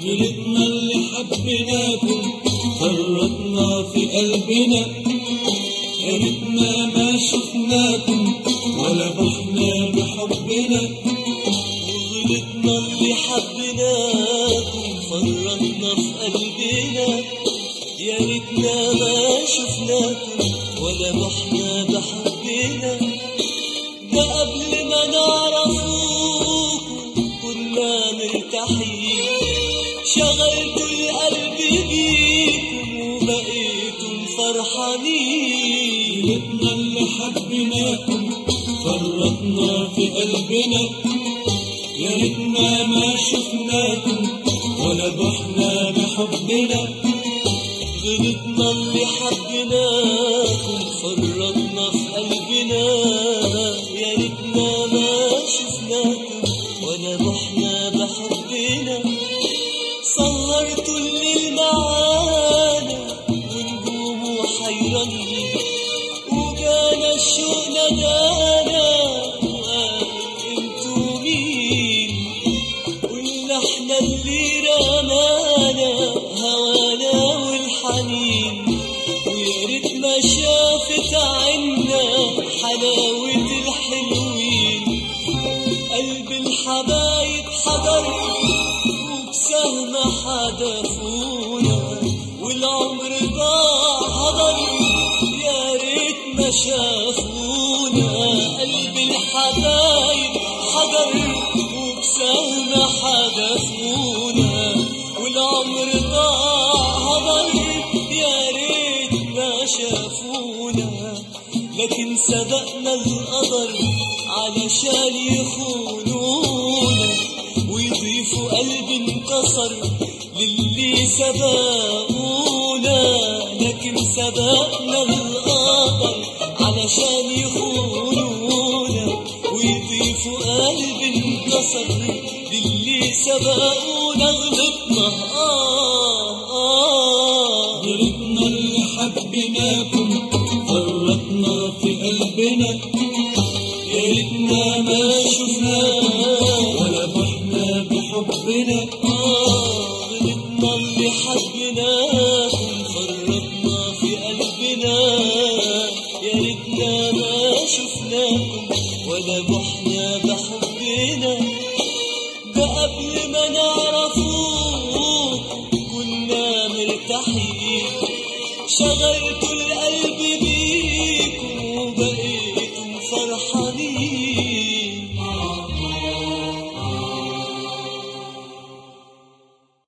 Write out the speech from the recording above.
غلطنا اللي حبيناكم فرطنا في قلبنا، يا ريتنا ما شفناكم ولا بحنا بحبنا. غلطنا اللي حبيناكم فرطنا في قلبنا، يا ريتنا ما شفناكم ولا بحنا بحبنا. ده قبل ما نعرفوكم كنا مرتاحين، شغلتوا القلب بيكم وبقيتم فرحانين. غلطنا اللي حبيناكم فرطنا في قلبنا، يا ريتنا ما شفناكم ولا بحنا بحبنا. غلطنا اللي حبيناكم فرطنا في قلبنا، يا ريتنا ما شفناكم ولا بحنا بحبنا. سهرتوا الليل معانا ونجومه حيرانين، وجانا الشوق نادانا وقال انتوا مين. قلنا احنا اللي رمانا هوانا والحنين، ويا ريت ما شافت عنا حلاوة الحلوين. قلب الحبايب حضر وبسهم حدفونا، والعمر ضاع هدر يا ريت ما شافونا. قلب الحبايب حضر وبسهم حدفونا، والعمر ضاع هدر يا ريت ما شافونا. لكن سبقنا القدر علشان يخونونا، ويضيفوا قلب انكسر للي سبقونا. لكن سبقنا القدر علشان يخونونا، ويضيفوا قلب انكسر للي سبقونا. غلطنا غلطنا اللي حبيناكم فرطنا في قلبنا، يا ريتنا ما شفناكم ولا بحنا بحبنا. غلطنا اللي حبيناكم فرطنا في قلبنا، يا ريتنا ما شفناكم ولا بحنا بحبنا. ده قبل ما نعرفوكم كنا مرتاحين، شغلتوا